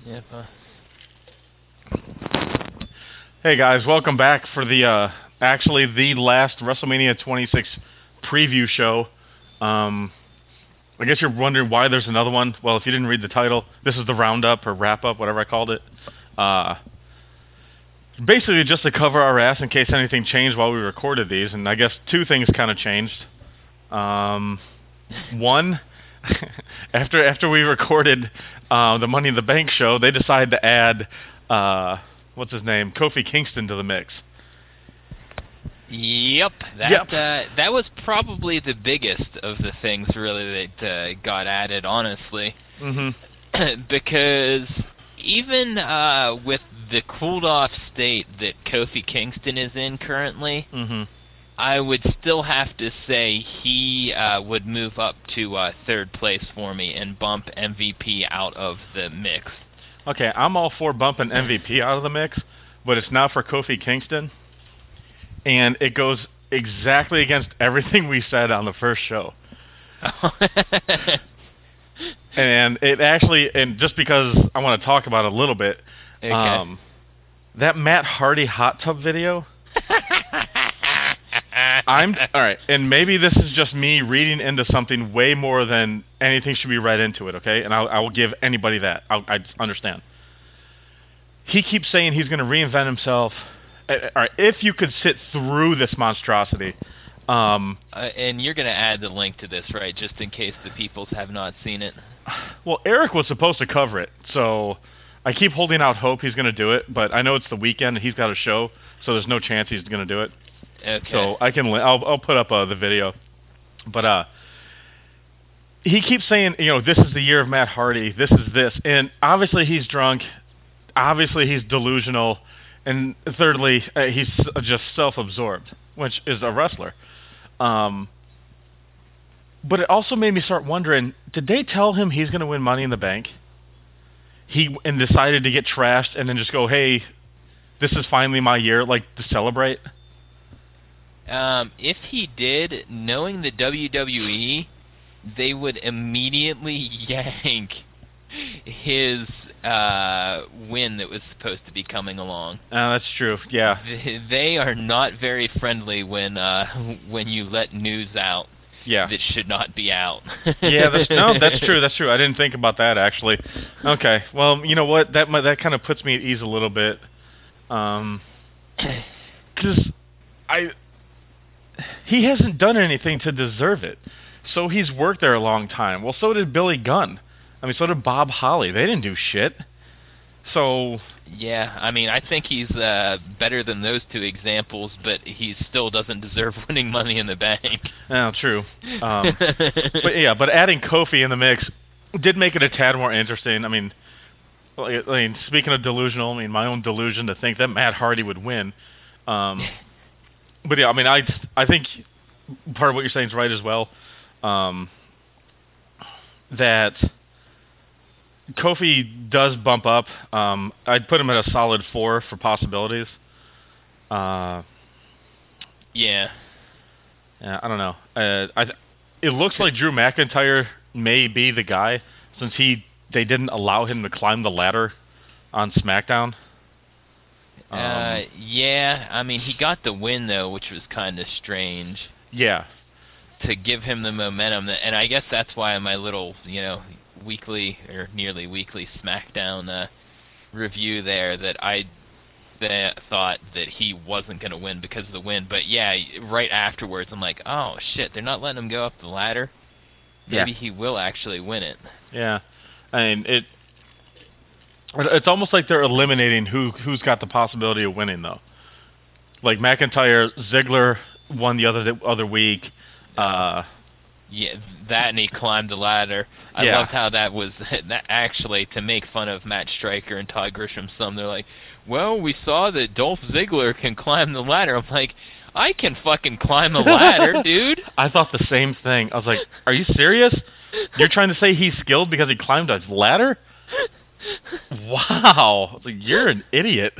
Yeah. Hey guys, welcome back for the actually the last WrestleMania 26 preview show. Um, I guess you're wondering why there's another one. Well, if you didn't read the title, this is the roundup or wrap up, whatever I called it. Uh, Basically, just to cover our ass in case anything changed while we recorded these, and I guess two things kind of changed. One, after we recorded the Money in the Bank show, they decided to add what's his name, Kofi Kingston to the mix. Yep. Yep. That was probably the biggest of the things really that got added, honestly, because even with the cooled off state that Kofi Kingston is in currently, I would still have to say he would move up to third place for me and bump MVP out of the mix. Okay, I'm all for bumping MVP out of the mix, but it's not for Kofi Kingston, and it goes exactly against everything we said on the first show. And it actually, and just because I want to talk about it a little bit, Okay. that Matt Hardy hot tub video. I'm all right, and maybe this is just me reading into something way more than anything should be read into it. Okay, and I will give anybody that. I just understand. He keeps saying he's going to reinvent himself. All right, if you could sit through this monstrosity, And you're gonna add the link to this, right? Just in case the peoples have not seen it. well, Eric was supposed to cover it, so I keep holding out hope he's going to do it. But I know it's the weekend and he's got a show, so there's no chance he's going to do it. Okay. So I can, I'll put up the video. But he keeps saying, this is the year of Matt Hardy. This is this, and obviously he's drunk. Obviously he's delusional, and thirdly, he's just self-absorbed, which is a wrestler. But it also made me start wondering: did they tell him he's going to win Money in the Bank? He and decided to get trashed, and then just go, "Hey, this is finally my year," like to celebrate. If he did, knowing the WWE, they would immediately yank his win that was supposed to be coming along. That's true. Yeah, They are not very friendly when when you let news out yeah, that should not be out. yeah. That's no, that's true. That's true. I didn't think about that actually. Okay, well, you know what? That kind of puts me at ease a little bit, because I he hasn't done anything to deserve it. So he's worked there a long time. Well, so did Billy Gunn. I mean, so did Bob Holly. They didn't do shit. So, Yeah, I mean, I think he's better than those two examples, but he still doesn't deserve winning Money in the Bank. no, true. But yeah, but adding Kofi in the mix did make it a tad more interesting. I mean, speaking of delusional, I mean, my own delusion to think that Matt Hardy would win. But yeah, I mean, I think part of what you're saying is right as well. That Kofi does bump up. I'd put him at a solid 4 for possibilities. Yeah. Yeah, I don't know. It looks like Drew McIntyre may be the guy since they didn't allow him to climb the ladder on SmackDown. Yeah, I mean, he got the win, though, which was kind of strange Yeah, to give him the momentum. And I guess that's why my little, weekly or nearly weekly SmackDown review there that I thought that he wasn't going to win because of the win. But yeah, right afterwards, I'm like, oh shit, they're not letting him go up the ladder. yeah, Maybe he will actually win it. yeah. I mean, it's almost like they're eliminating who's got the possibility of winning though. Like McIntyre, Ziggler won the other week. Oh, Uh, yeah, that and he climbed the ladder. I yeah, loved how that was that actually to make fun of Matt Stryker and Todd Grisham. Some they're like, "Well, we saw that Dolph Ziggler can climb the ladder." I'm like, "I can fucking climb a ladder, dude." I thought the same thing. I was like, "Are you serious? You're trying to say he's skilled because he climbed a ladder?" Wow, I was like, "You're an idiot."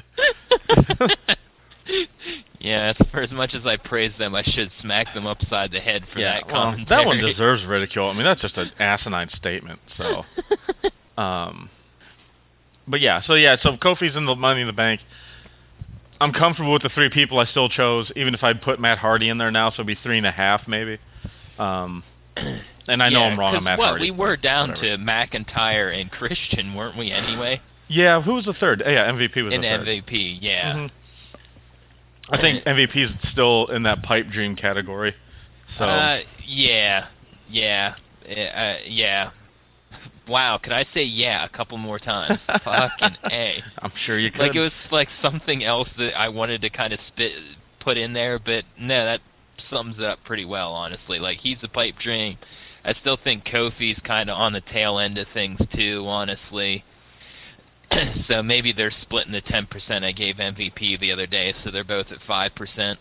Yeah, that's for as much as I praise them, I should smack them upside the head for Yeah, that well, that one commentary. deserves ridicule. I mean, that's just an asinine statement. So, But yeah, so Kofi's in the Money in the Bank. I'm comfortable with the three people I still chose, even if I'd put Matt Hardy in there now, so it'd be 3.5 maybe. Um, and I know Yeah, I'm wrong on because Matt what Hardy, we but were down whatever. to McIntyre and Christian, weren't we? Anyway, Yeah, who was the third? Yeah, MVP was in the third. MVP, yeah. hmm I think MVP's still in that pipe dream category. So Yeah, yeah, yeah. Wow, could I say yeah a couple more times? Fucking A. I'm sure you Like it could. was like something else that I wanted to kind of put in there, but no, that sums it up pretty well, honestly. Like he's a pipe dream. I still think Kofi's kind of on the tail end of things too, honestly. So maybe they're splitting the 10% I gave MVP the other day, so they're both at 5%.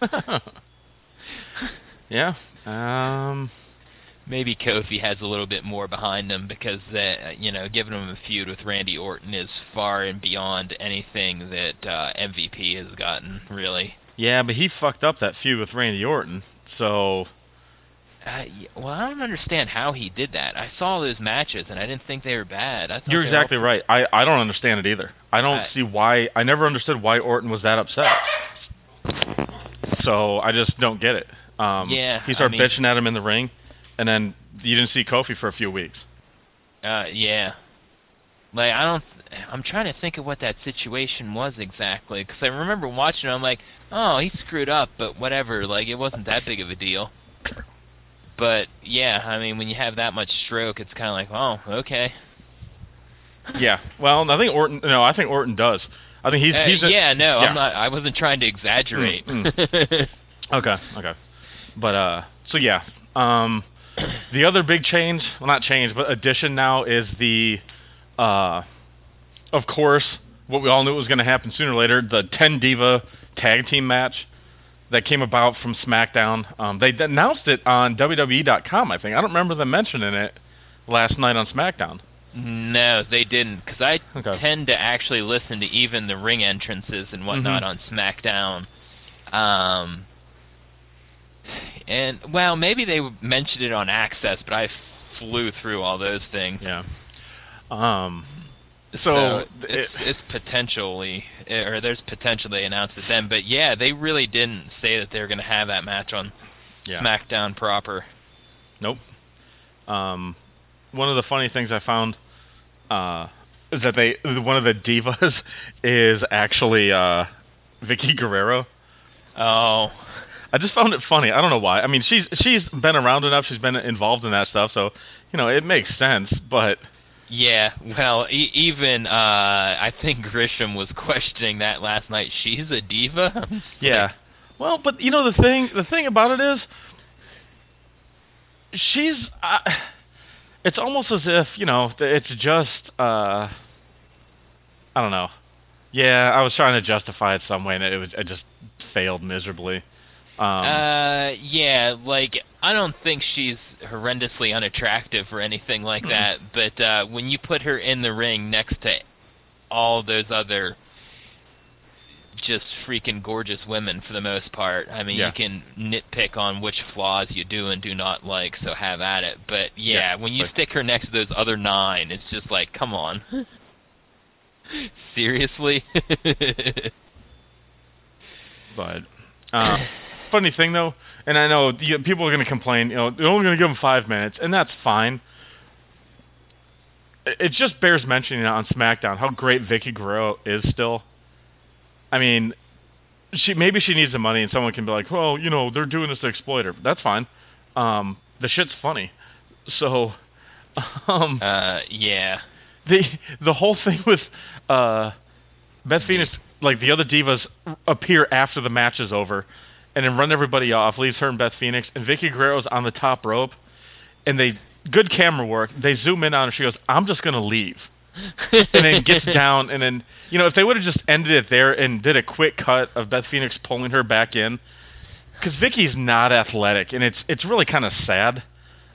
Yeah. Um. Maybe Kofi has a little bit more behind him because giving him a feud with Randy Orton is far and beyond anything that MVP has gotten, really. Yeah, but he fucked up that feud with Randy Orton. So Well, I don't understand how he did that. I saw those matches and I didn't think they were bad. I thought you're they were all exactly right. I don't understand it either. I don't uh, see why. I never understood why Orton was that upset. So I just don't get it. yeah, He I started mean, bitching at him in the ring, and then you didn't see Kofi for a few weeks. yeah. Like I don't I'm trying to think of what that situation was exactly because I remember watching it, I'm like, "Oh, he screwed up, but whatever, like it wasn't that big of a deal." But yeah, I mean, when you have that much stroke, it's kind of like, "Oh, okay." Yeah. Well, I think Orton. No, I think Orton does. I think he's a. Yeah, no, I'm Yeah. not I wasn't trying to Mm, exaggerate. mm. Okay. Okay. But so yeah. The other big change, well, not change, but addition now is uh, of course, what we all knew was going to happen sooner or later, the 10 Diva tag team match that came about from SmackDown. They announced it on WWE.com, I think. I don't remember them mentioning it last night on SmackDown. No, they didn't, because I Okay. tend to actually listen to even the ring entrances and Mm-hmm. whatnot on SmackDown. Um, and well, maybe they mentioned it on Access, but I flew through all those things. Yeah. Um. So So it, it's potentially, or there's potential they announced it then. But yeah, they really didn't say that they were going to have that match on yeah. SmackDown proper. Nope. One of the funny things I found is that they one of the divas is actually Vicky Guerrero. Oh, I just found it funny. I don't know why. I mean, she's been around enough. She's been involved in that stuff, so it makes sense. But yeah. Well, even I think Grisham was questioning that last night. She's a diva. I'm just yeah, like, well, but the thing about it is she's. It's almost as if it's just. I don't know. Yeah, I was trying to justify it some way, and it just failed miserably. Um, yeah, like I don't think she's horrendously unattractive or anything like that, but when you put her in the ring next to all those other just freaking gorgeous women for the most part, I mean, you yeah, can nitpick on which flaws you do and do not like, so have at it. But yeah. yeah, when It's you like, stick her next to those other nine, it's just like, come on, seriously? but funny thing though, and I know people are going to complain. They're only going to give them 5 minutes, and that's fine. It just bears mentioning on SmackDown how great Vicky Guerrero is still. I mean, she needs the money, and someone can be like, well, they're doing this to exploit her. That's fine. The shit's funny. So Yeah. the the whole thing with uh, Beth The Phoenix, like the other divas, appear after the match is over, and then run everybody off. Leaves her and Beth Phoenix, and Vicky Guerrero's on the top rope, and they good camera work. They zoom in on her. She goes, "I'm just gonna leave," and then gets down. And then if they would have just ended it there and did a quick cut of Beth Phoenix pulling her back in, because Vicky's not athletic, and it's really kind of sad.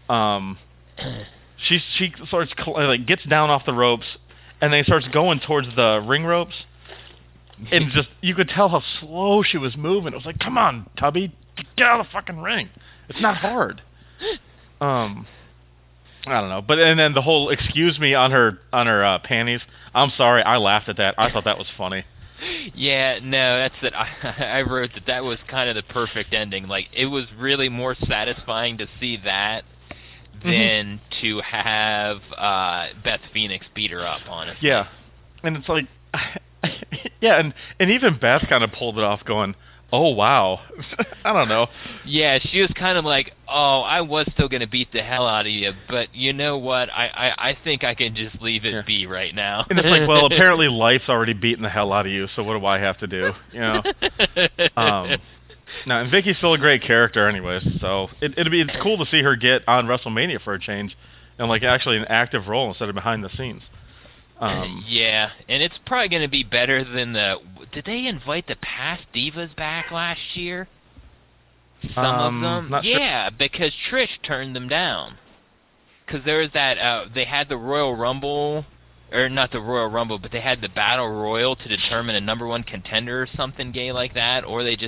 She starts like gets down off the ropes, and then starts going towards the ring ropes, and just you could tell how slow she was moving. It was like, come on, Tubby, get out of the fucking ring. It's not hard. I don't know. But and then the whole excuse me on her panties. I'm sorry, I laughed at that. I thought that was funny. Yeah, no, that's that. I wrote that that was kind of the perfect ending. Like, it was really more satisfying to see that Hmm. than to have Beth Phoenix beat her up, honestly. Yeah, and it's like, yeah, and even Beth kind of pulled it off, going, "Oh wow," I don't know. Yeah, she was kind of like, "Oh, I was still gonna beat the hell out of you, but you know what? I think I can just leave Yeah, it be right now." and it's like, well, apparently life's already beating the hell out of you, so what do I have to do? You know. Um, no, and Vicky's still a great character, anyways. So it's cool to see her get on WrestleMania for a change, and like actually an active role instead of behind the scenes. Um, Yeah, and it's probably gonna be better than the. Did they invite the past divas back last year? Some of them, Not sure. yeah, because Trish turned them down. Because there was that they had the Royal Rumble, or not the Royal Rumble, but they had the Battle Royal to determine a number one contender or something gay like that, or they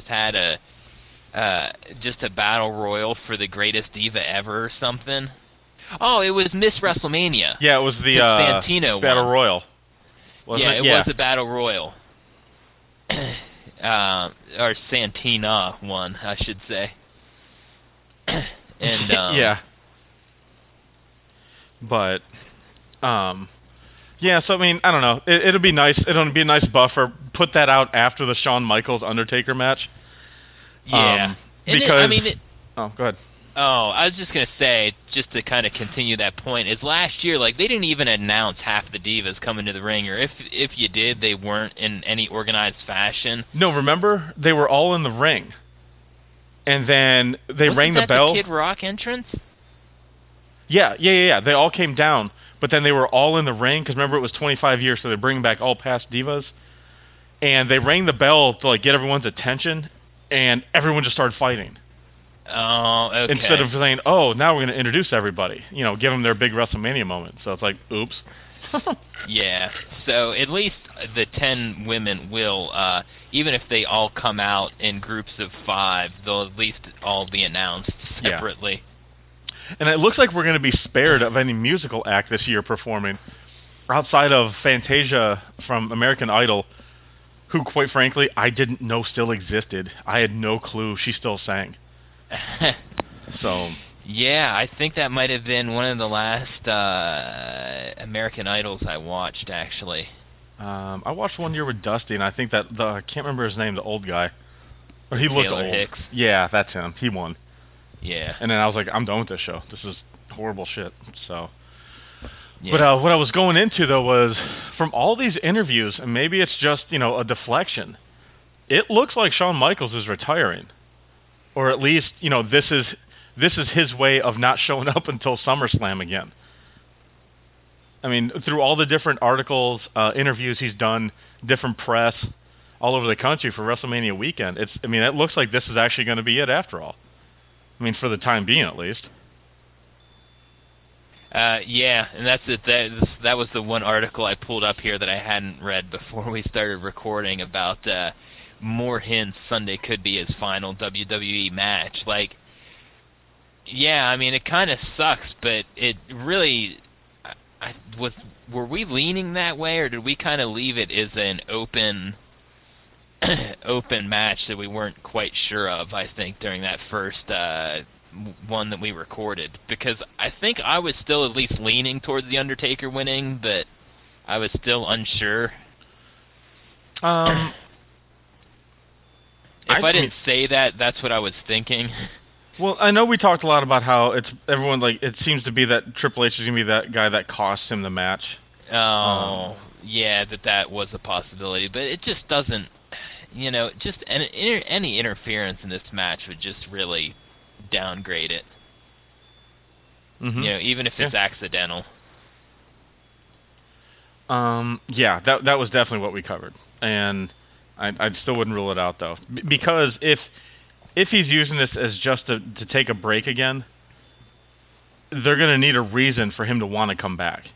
just a Battle Royal for the greatest diva ever or something. Oh, it was Miss WrestleMania Yeah, it was the because Santino Battle won. Royal, wasn't Yeah, it? it Yeah, was a Battle Royal. Or Santina won, I should say. And yeah. But yeah. So I mean, I don't know. It'll be nice. It'll be a nice buffer. Put that out after the Shawn Michaels Undertaker match. yeah, and I Because mean, oh, go ahead. oh, I was just gonna say, just to kind of continue that point, is last year like they didn't even announce half the divas coming to the ring, or if you did, they weren't in any organized fashion. No, remember they were all in the ring, and then they rang Wasn't the that the bell. Kid Rock entrance? Yeah. They all came down, but then they were all in the ring because remember it was 25 years, so they're bringing back all past divas, and they rang the bell to like get everyone's attention, and everyone just started fighting Oh, instead okay. of saying, "Oh, now we're going to introduce everybody," give them their big WrestleMania moment. So it's like, oops. Yeah. So at least the 10 women will, even if they all come out in groups of five, they'll at least all be announced Yeah, separately. and it looks like we're going to be spared of any musical act this year performing outside of Fantasia from American Idol, who, quite frankly, I didn't know still existed. I had no clue she still sang. So Yeah, I think that might have been one of the last American Idols I watched, actually. I watched one year with Dusty, and I think that the I can't remember his name, the old guy, or he looked Taylor old. Hicks. Yeah, that's him. He won, Yeah. and then I was like, I'm done with this show. This is horrible shit. So, but Yeah. what I was going into though was from all these interviews, and maybe it's just a deflection. It looks like Shawn Michaels is retiring, or at least this is his way of not showing up until SummerSlam again. I mean, through all the different articles, interviews he's done, different press all over the country for WrestleMania weekend. I mean, it looks like this is actually going to be it after all. I mean, for the time being, at least. Yeah, and that's it. That was the one article I pulled up here that I hadn't read before we started recording about more hints Sunday could be his final WWE match. Like, yeah, I mean, it kind of sucks, but it really I was. Were we leaning that way, or did we kind of leave it as an open match that we weren't quite sure of? I think during that first one that we recorded, because I think I was still at least leaning towards the Undertaker winning, but I was still unsure. Um, If I I mean, didn't say that, that's what I was thinking. well, I know we talked a lot about how it's everyone like it seems to be that Triple H is going to be that guy that costs him the match. Oh, yeah, that was a possibility, but it just doesn't. Just any interference in this match would just really downgrade it. Mm-hmm. Even if Yeah. it's accidental. Yeah. That was definitely what we covered, and I still wouldn't rule it out though, because if he's using this as just to take a break again, they're going to need a reason for him to want to come back.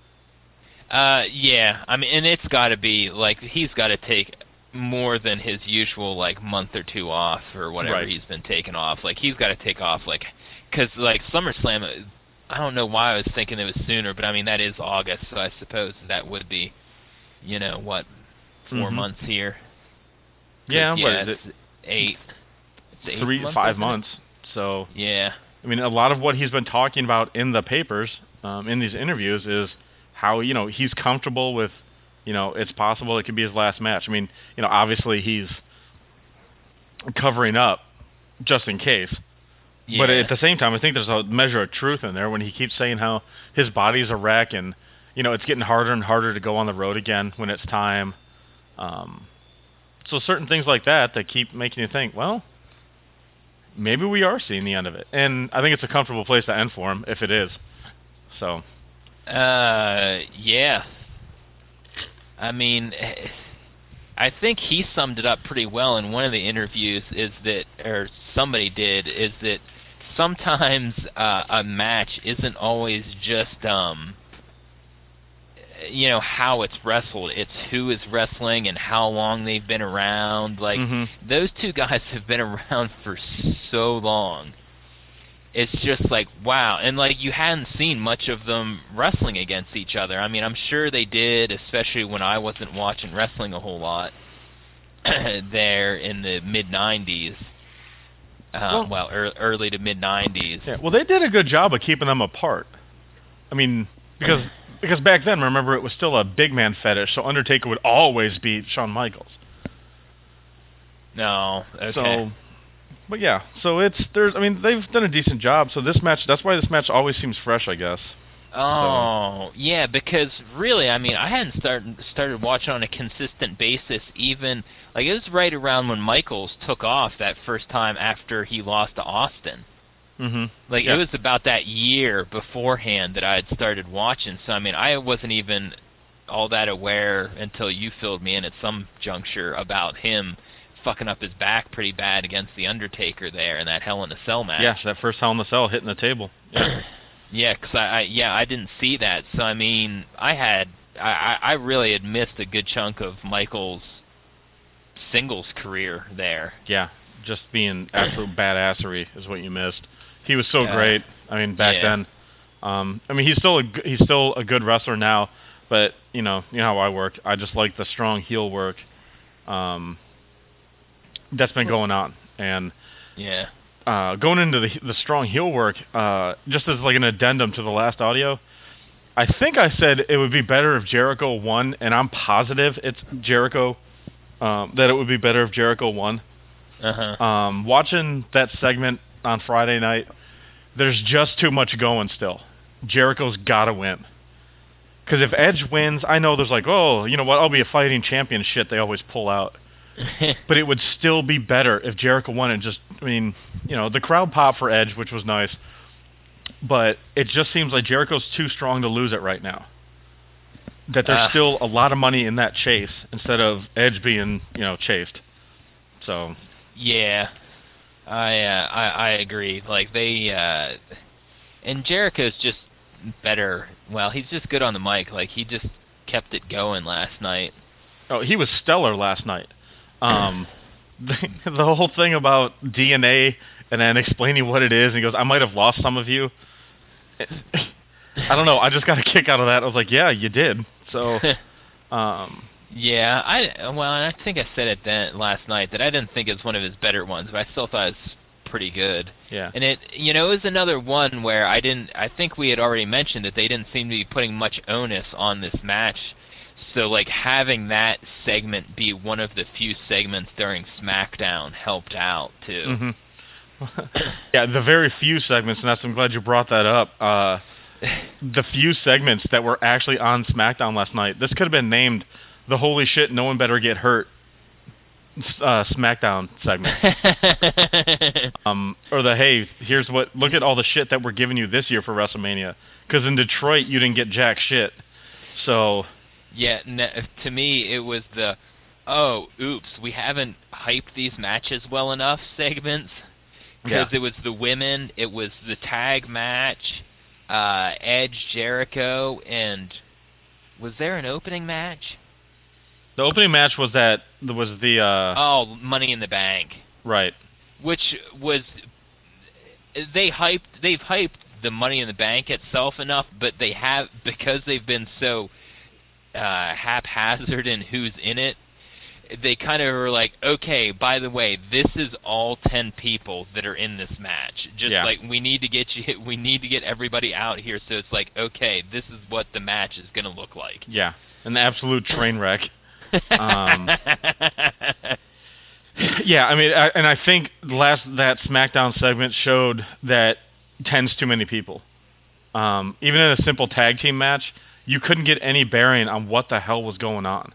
Yeah. I mean, and it's got to be like he's got to take more than his usual like month or two off or whatever Right. he's been taking off. Like he's got to take off because like SummerSlam. I don't know why I was thinking it was sooner, but I mean that is August, so I suppose that would be, what, 4 months here? Yeah, Because what yeah, is it? it's eight. It's the eighth Three, month, 5 months. isn't it? So, Yeah. I mean, a lot of what he's been talking about in the papers, in these interviews, is how he's comfortable with, it's possible it could be his last match. I mean, obviously he's covering up just in case. But at Yeah. the same time, I think there's a measure of truth in there when he keeps saying how his body's a wreck and it's getting harder and harder to go on the road again when it's time. So certain things like that keep making you think, well, maybe we are seeing the end of it. And I think it's a comfortable place to end for him if it is. So, Yeah. I mean, I think he summed it up pretty well in one of the interviews is that, or somebody did, is that sometimes a match isn't always just how it's wrestled. It's who is wrestling and how long they've been around. Like hmm those two guys have been around for so long. It's just like wow, and like you hadn't seen much of them wrestling against each other. I mean, I'm sure they did, especially when I wasn't watching wrestling a whole lot there in the mid '90s. well, Well, early to mid yeah, '90s. well, they did a good job of keeping them apart. I mean, because back then, remember, it was still a big man fetish, so Undertaker would always beat Shawn Michaels. No, okay. So, but yeah, so I mean, they've done a decent job. So this match, that's why this match always seems fresh, I guess. So, Oh, yeah, because really, I mean, I hadn't started watching on a consistent basis even like it was right around when Michaels took off that first time after he lost to Austin. hmm Like it yeah, was about that year beforehand that I had started watching. So I mean, I wasn't even all that aware until you filled me in at some juncture about him fucking up his back pretty bad against the Undertaker there in that Hell in a Cell yeah, match. that first Hell in the Cell hitting the table. Yeah, Yeah, 'cause I didn't see that. So I mean, I really had missed a good chunk of Michael's singles career there. yeah, just being absolute badassery is what you missed. He was so Uh, great. I mean, back yeah, then. I mean, he's still a good wrestler now, but you know how I work. I just like the strong heel work that's been well, going on, and yeah, going into the strong heel work, just as like an addendum to the last audio, I think I said it would be better if Jericho won, and I'm positive it's Jericho. That it would be better if Jericho won. uh-huh, Watching that segment on Friday night, there's just too much going still. Jericho's got to win. Because if Edge wins, I know there's like, oh, you know what, I'll be a fighting champion shit they always pull out. But it would still be better if Jericho won and just, I mean, the crowd popped for Edge, which was nice. But it just seems like Jericho's too strong to lose it right now. That there's uh, still a lot of money in that chase instead of Edge being, chased. So, yeah. I agree. Like and Jericho's just better. Well, he's just good on the mic. Like he just kept it going last night. oh, he was stellar last night. Um, the whole thing about DNA and then explaining what it is, and he goes, I might have lost some of you. I don't know. I just got a kick out of that. I was like, yeah, you did. So, Yeah, well, and I think I said it then last night that I didn't think it was one of his better ones, but I still thought it was pretty good. yeah. And it was another one where I think we had already mentioned that they didn't seem to be putting much onus on this match. So like having that segment be one of the few segments during SmackDown helped out too. hmm Yeah, the very few segments, and I'm glad you brought that up. The few segments that were actually on SmackDown last night, this could have been named the "Holy shit, no one better get hurt" SmackDown segment, or the "Hey, here's what look at all the shit that we're giving you this year for WrestleMania." Because in Detroit, you didn't get jack shit. So Yeah, to me it was the oh, oops, we haven't hyped these matches well enough segments. yeah, Because it was the women, it was the tag match, Edge, Jericho, and was there an opening match? the opening match was the Oh, Money in the Bank, right. which was they've hyped the Money in the Bank itself enough, but they have, because they've been so haphazard in who's in it. They kind of were like, okay, by the way, this is all 10 people that are in this match. Just Yeah. like, we need to get you, we need to get everybody out here. So it's like, okay, this is what the match is going to look like. Yeah, an absolute train wreck. Um, yeah, I mean, and I think that SmackDown segment showed that 10's too many people. Even in a simple tag team match, you couldn't get any bearing on what the hell was going on.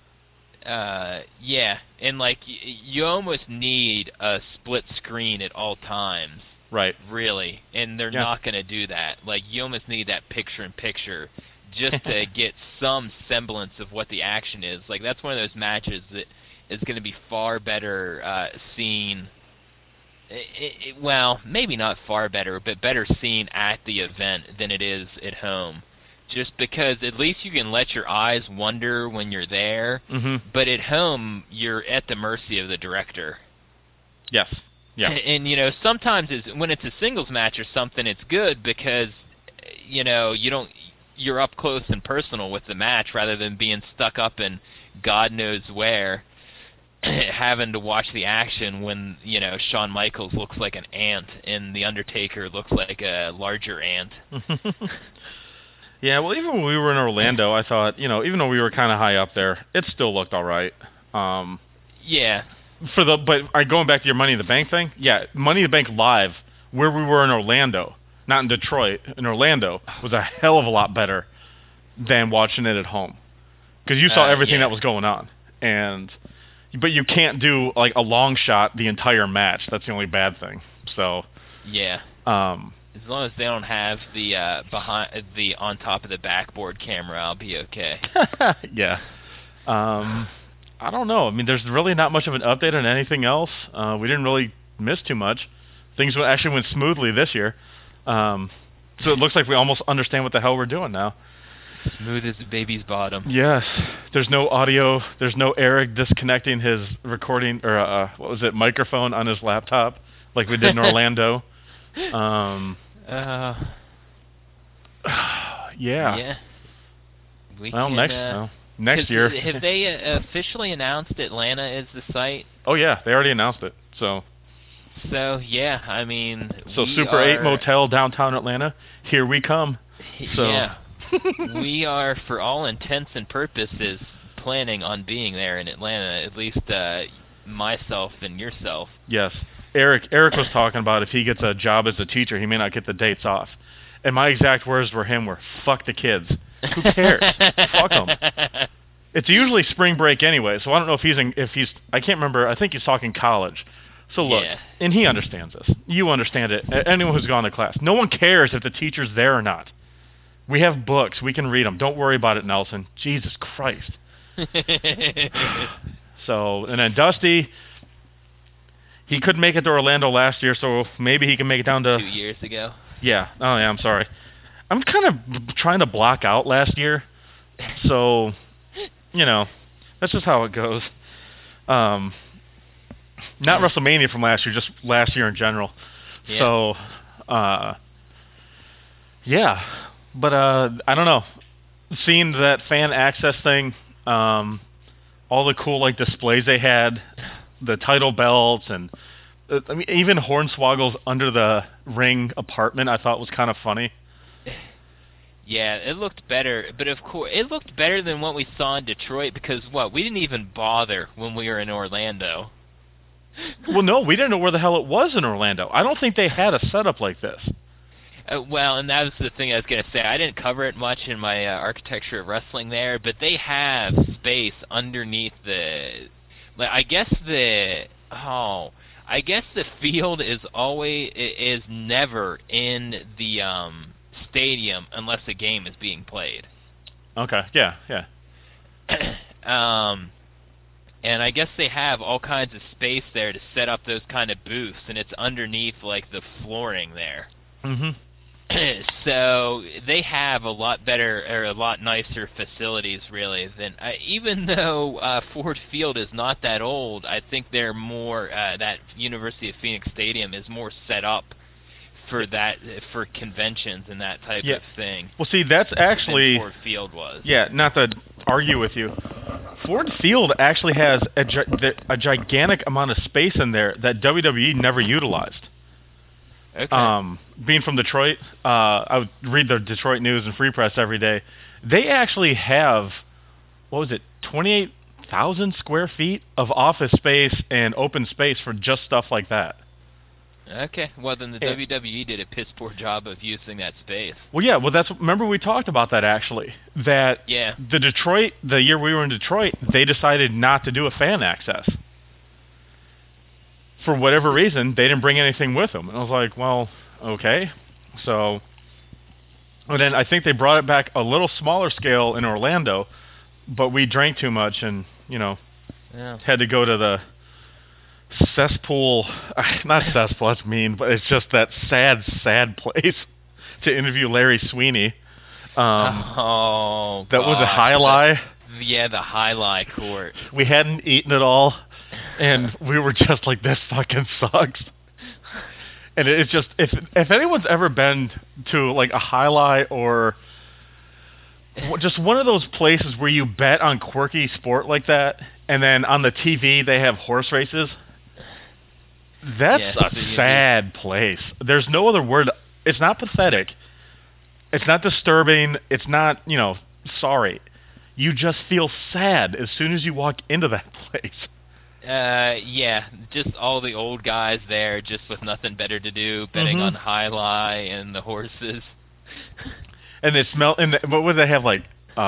Yeah, and like you almost need a split screen at all times, Right. really, and they're Yeah. not going to do that. Like you almost need that picture in picture just to get some semblance of what the action is. Like that's one of those matches that is going to be far better seen. Well, maybe not far better, but better seen at the event than it is at home. Just because at least you can let your eyes wander when you're there, Mm-hmm. but at home you're at the mercy of the director. Yes. Yeah. And you know, sometimes when it's a singles match or something, it's good because you know you're up close and personal with the match rather than being stuck up in God knows where, having to watch the action when you know Shawn Michaels looks like an ant and the Undertaker looks like a larger ant. Yeah, well, even when we were in Orlando, I thought, even though we were kind of high up there, it still looked all right. Yeah, Going back to your Money in the Bank thing, yeah, Money in the Bank live, where we were in Orlando, not in Detroit, in Orlando, was a hell of a lot better than watching it at home. Because you saw everything yeah. that was going on. But you can't do, like, a long shot the entire match. That's the only bad thing. So, Yeah. As long as they don't have the behind the on top of the backboard camera, I'll be okay. yeah. I don't know. I mean, there's really not much of an update on anything else. We didn't really miss too much. Things actually went smoothly this year. So it looks like we almost understand what the hell we're doing now. Smooth as a baby's bottom. Yes. There's no audio. There's no Eric disconnecting his recording or microphone on his laptop like we did in Orlando. Uh, Yeah. yeah. We Well, can, next year. Have they officially announced Atlanta is the site? Oh yeah, they already announced it. So Yeah, I mean, we Super 8 are, Motel downtown Atlanta, here we come. So Yeah, we are, for all intents and purposes, planning on being there in Atlanta. At least myself and yourself. yes. Eric was talking about if he gets a job as a teacher, he may not get the dates off. And my exact words were fuck the kids. Who cares? Fuck them. It's usually spring break anyway, so I don't know if he's I can't remember. I think he's talking college. So look, Yeah. and he understands this. You understand it. Anyone who's gone to class. No one cares if the teacher's there or not. We have books. We can read them. Don't worry about it, Nelson. Jesus Christ. So, and then Dusty, he couldn't make it to Orlando last year, so maybe he can make it down to 2 years ago. Yeah. Oh, yeah. I'm sorry. I'm kind of trying to block out last year, so that's just how it goes. Not WrestleMania from last year, just last year in general. Yeah. So, yeah. But I don't know. Seeing that fan access thing, all the cool like displays they had, the title belts, and I mean, even Hornswoggle's under the ring apartment, I thought was kind of funny. Yeah, it looked better, but of course, it looked better than what we saw in Detroit because we didn't even bother when we were in Orlando. Well, no, we didn't know where the hell it was in Orlando. I don't think they had a setup like this. Well, and that was the thing I was going to say. I didn't cover it much in my architecture of wrestling there, but they have space underneath the. Like, I guess the field is never in the stadium unless a game is being played. Okay, yeah. And I guess they have all kinds of space there to set up those kind of booths, and it's underneath like the flooring there. Mm-hmm. So they have a lot better or a lot nicer facilities, really. Than even though Ford Field is not that old, I think they're more that University of Phoenix Stadium is more set up for conventions and that type Yeah. of thing Well, see, that's than actually, Ford Field was. yeah, not to argue with you. Ford Field actually has a gigantic amount of space in there that WWE never utilized. Okay. Being from Detroit, I would read the Detroit News and Free Press every day. They actually have, what was it, 28,000 square feet of office space and open space for just stuff like that. Okay. Well, then the And, WWE did a piss poor job of using that space. well, yeah, well, remember we talked about that actually. That Yeah. the year we were in Detroit, they decided not to do a fan access. For whatever reason, they didn't bring anything with them. And I was like, well, okay. So, and then I think they brought it back a little smaller scale in Orlando, but we drank too much and, Yeah. had to go to the cesspool. Not cesspool, that's mean, but it's just that sad, sad place to interview Larry Sweeney. Oh That was a gosh. high lie. Yeah, the highlight court. We hadn't eaten it all, and we were just like, this fucking sucks. And it's just, if anyone's ever been to like a highlight or just one of those places where you bet on quirky sport like that, and then on the TV they have horse races, that's Yeah, a so sad place. There's no other word. It's not pathetic. It's not disturbing. It's not, sorry. You just feel sad as soon as you walk into that place. yeah, just all the old guys there, just with nothing better to do, betting on high lie and the horses. And they smell. And what would they have like?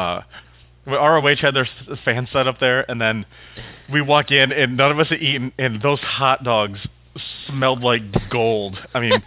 ROH had their fan set up there, and then we walk in, and none of us had eaten, and those hot dogs smelled like gold. I mean,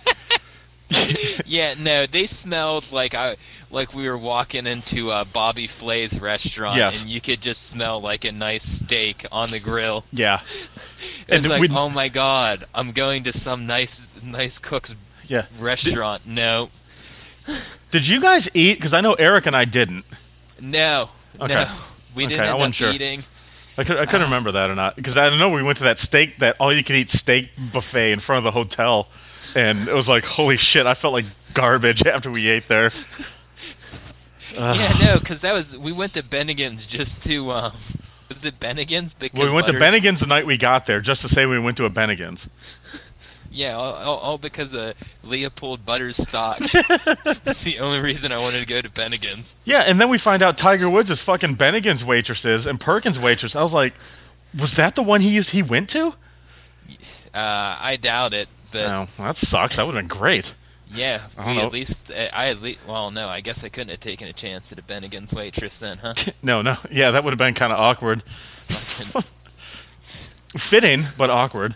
Yeah, no, they smelled like we were walking into Bobby Flay's restaurant, yes, and you could just smell like a nice steak on the grill. yeah, It was and like, we, oh my god, I'm going to some nice cook's yeah. restaurant. No, Did you guys eat? Because I know Eric and I didn't. no, Okay, no, we okay, didn't I end wasn't up sure. eating. I couldn't remember that or not because I don't know. We went to that all you could eat steak buffet in front of the hotel, and it was like, holy shit! I felt like garbage after we ate there. Yeah, no, because we went to Bennigan's just to was it Bennigan's Well, because we went to Butters. Bennigan's the night we got there just to say we went to a Bennigan's. Yeah, all because of Leopold Butterstock. That's the only reason I wanted to go to Bennigan's. Yeah, and then we find out Tiger Woods is fucking Bennigan's waitresses and Perkins' waitress. I was like, was that the one he went to? I doubt it, but Oh, well, that sucks. That would have been great. yeah, I don't we know. at least I at least well, no, I guess I couldn't have taken a chance at a Bennigan's waitress then, huh? No, no. Yeah, that would have been kind of awkward. Fucking Fitting, but awkward.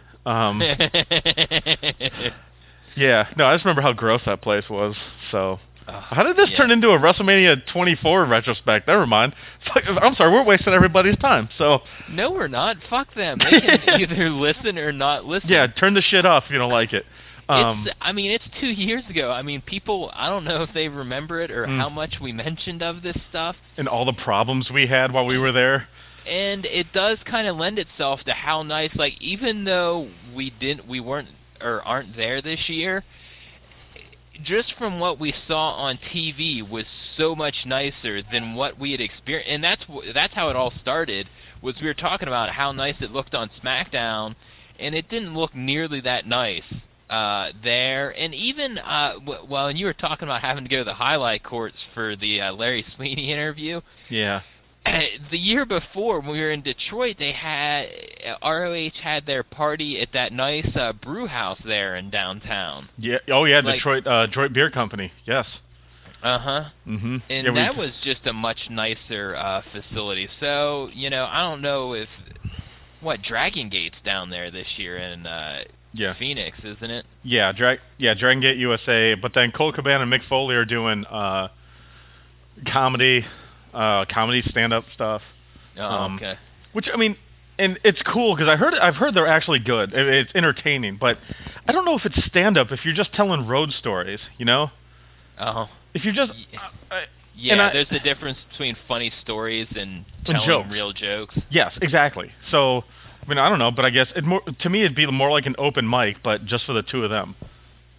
Yeah, no, I just remember how gross that place was. So, how did this yeah. turn into a WrestleMania 24 retrospect? Never mind. I'm sorry, we're wasting everybody's time. So, No, we're not. Fuck them. They can either listen or not listen. yeah, turn the shit off if you don't like it. I mean, it's 2 years ago. I mean, people, I don't know if they remember it or how much we mentioned of this stuff. And all the problems we had while we were there. And it does kind of lend itself to how nice, like, even though we weren't, or aren't there this year, just from what we saw on TV was so much nicer than what we had experienced. And that's how it all started, was we were talking about how nice it looked on SmackDown, and it didn't look nearly that nice there. And even well, and you were talking about having to go to the highlight courts for the Larry Sweeney interview. Yeah. The year before, when we were in Detroit, they had ROH had their party at that nice brew house there in downtown. Yeah. Oh, yeah, Like, Detroit Beer Company. Yes. uh-huh. Mm-hmm. And Yeah, that was just a much nicer facility. So, I don't know if Dragon Gate's down there this year in Yeah. Phoenix, isn't it? Dragon Gate USA. But then Cole Cabana and Mick Foley are doing comedy, stand-up stuff. Oh, okay. Which I mean, and it's cool because I've heard they're actually good. It's entertaining, but I don't know if it's stand-up if you're just telling road stories. Oh. If you're just Yeah, I- there's a difference between funny stories and telling jokes. real jokes. yes, exactly. So I mean, I don't know, but I guess to me it'd be more like an open mic, but just for the two of them.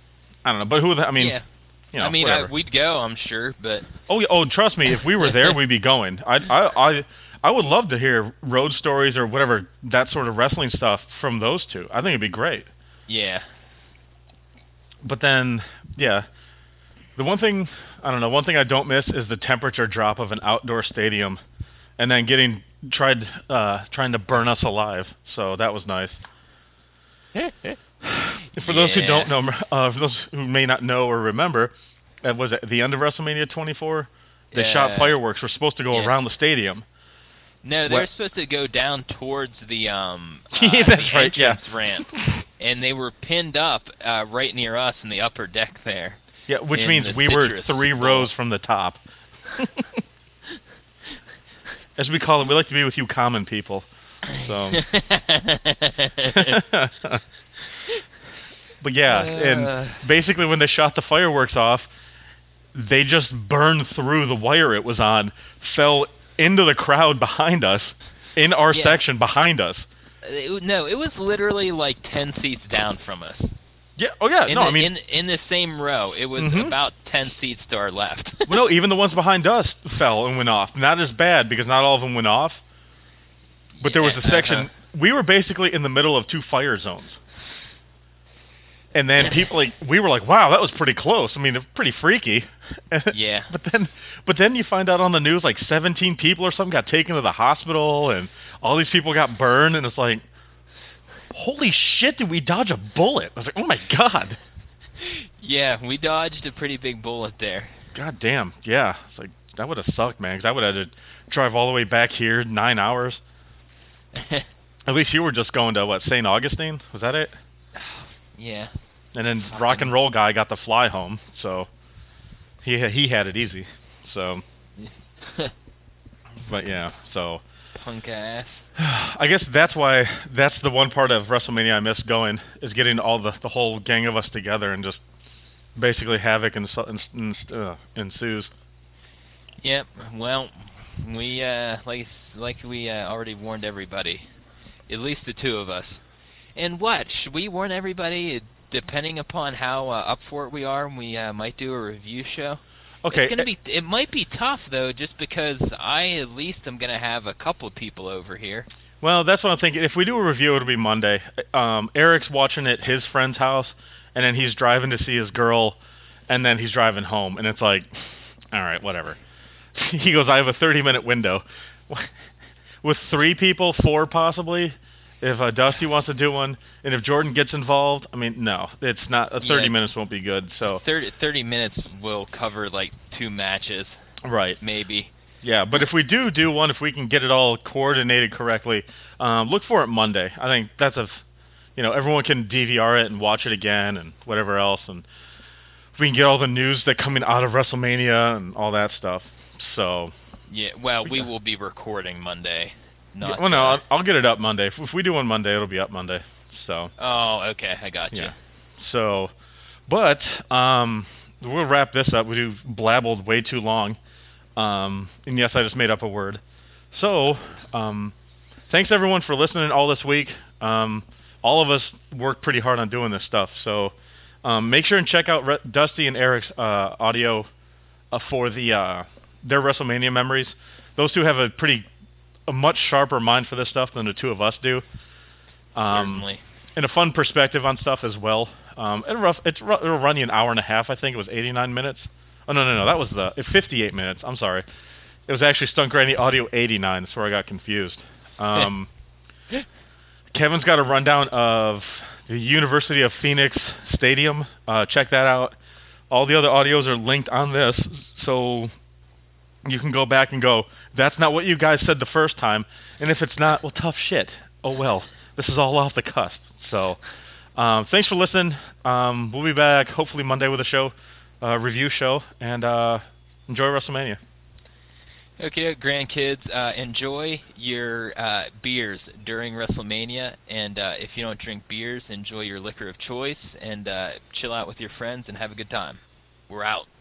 I don't know, but who? I mean, Yeah. I mean, whatever. we'd go, I'm sure, but Oh, yeah, oh, trust me, if we were there, we'd be going. I would love to hear road stories or whatever that sort of wrestling stuff from those two. I think it'd be great. yeah. But then, yeah, the one thing I don't know, one thing I don't miss is the temperature drop of an outdoor stadium, and then getting trying to burn us alive. So that was nice. For those who Yeah. don't know, for those who may not know or remember, that was at the end of WrestleMania 24. They shot Uh, fireworks. Were supposed to go yeah. around the stadium. No, they were What? supposed to go down towards the That's right. Yeah, entrance ramp, and they were pinned up right near us in the upper deck there yeah. Which in means the we were citrus three bowl. rows from the top, as we call it. We like to be with you, common people. So, but yeah, and uh, basically when they shot the fireworks off, they just burned through the wire it was on, fell into the crowd behind us, in our yeah. section behind us. No, it was literally like 10 seats down from us. Yeah. Oh yeah. In No, I the mean, in the same row, it was about 10 seats to our left. well, no, even the ones behind us fell and went off. Not as bad because not all of them went off, but there was Yeah, a uh-huh. section. We were basically in the middle of two fire zones. And then people like we were like, "Wow, that was pretty close." I mean, pretty freaky. Yeah. But then you find out on the news like 17 people or something got taken to the hospital, and all these people got burned, and it's like, "Holy shit! Did we dodge a bullet?" I was like, "Oh my god, Yeah, we dodged a pretty big bullet there. god damn, yeah." It's like that would have sucked, man, because I would have had to drive all the way back here 9 hours. At least you were just going to what, St. Augustine? Was that it? Yeah. And then rock and Fucking roll guy got to fly home, so he had it easy. So, but yeah, so punk ass. I guess that's the one part of WrestleMania I miss going is getting all the whole gang of us together and just basically havoc ensues. Yep. Well, we like we already warned everybody. At least the two of us. And what? Should we warn everybody? Depending upon how up for it we are, we might do a review show. It's Okay, gonna be. It might be tough though, just because I at least am gonna have a couple people over here. well that's what I'm thinking. If we do a review, it'll be Monday. Eric's watching at his friend's house, and then he's driving to see his girl, and then he's driving home, and it's like, all right, whatever. He goes, I have a 30-minute window. With three people, four possibly. If Dusty wants to do one, and if Jordan gets involved, I mean, no, it's not. 30 Yeah, minutes won't be good. So, 30 minutes will cover like two matches, right, maybe. yeah. But if we do one, if we can get it all coordinated correctly, look for it Monday. I think that's everyone can DVR it and watch it again and whatever else, and we can get all the news that coming out of WrestleMania and all that stuff. So, Yeah. Well, we yeah. will be recording Monday, Yeah, well, not. no, I'll get it up Monday. If we do one Monday, it'll be up Monday. So, Oh, okay. I got you. yeah. So, but we'll wrap this up. We do blabbled way too long. And yes, I just made up a word. So, thanks everyone for listening all this week. All of us worked pretty hard on doing this stuff. So, make sure and check out Dusty and Eric's audio for their WrestleMania memories. Those two have a much sharper mind for this stuff than the two of us do, Certainly. and a fun perspective on stuff as well. It'll run you an hour and a half. I think it was 89 minutes. Oh no, that was the 58 minutes. I'm sorry. It was actually Stunt Granny Audio 89. That's where I got confused. Um, Kevin's got a rundown of the University of Phoenix Stadium. Check that out. All the other audios are linked on this, so you can go back and go, that's not what you guys said the first time. And if it's not, well, tough shit. Oh, well. This is all off the cusp. So, thanks for listening. We'll be back hopefully Monday with a review show, and enjoy WrestleMania. Okay, grandkids, enjoy your beers during WrestleMania, and if you don't drink beers, enjoy your liquor of choice, and chill out with your friends and have a good time. We're out.